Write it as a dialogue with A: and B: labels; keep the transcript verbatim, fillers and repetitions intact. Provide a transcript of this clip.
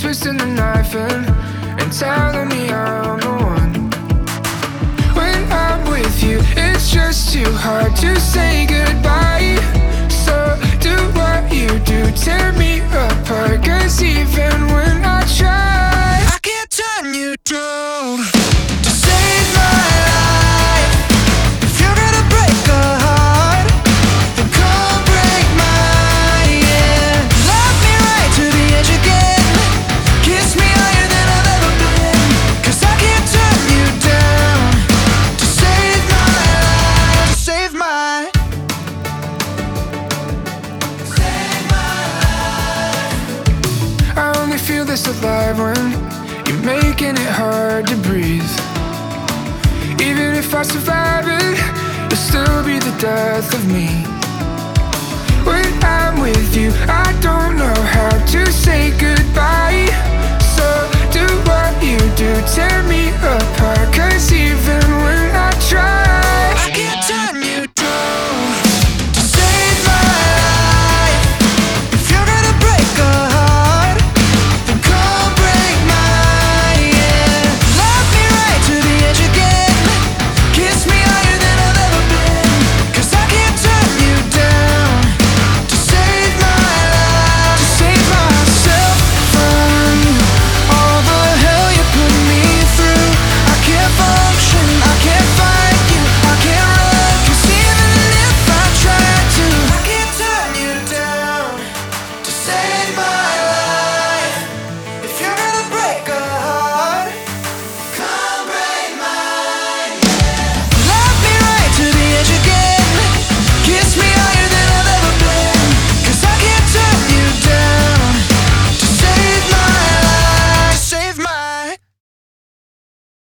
A: twisting the knife and, and telling me I'm the one. When I'm with you, it's just too hard to say goodbye. So do what you do, tear me apart, 'cause even when I try, I can't turn you down. To save my life, if you're gonna break a heart, then come break mine, yeah. Love me right to the edge again, kiss me higher than I've ever been, 'cause I can't turn you down. To save my life, to save my Save my life. I only feel this alive when you're making it hard to breathe. Even if I survive it, it'll still be the death of me. When I'm with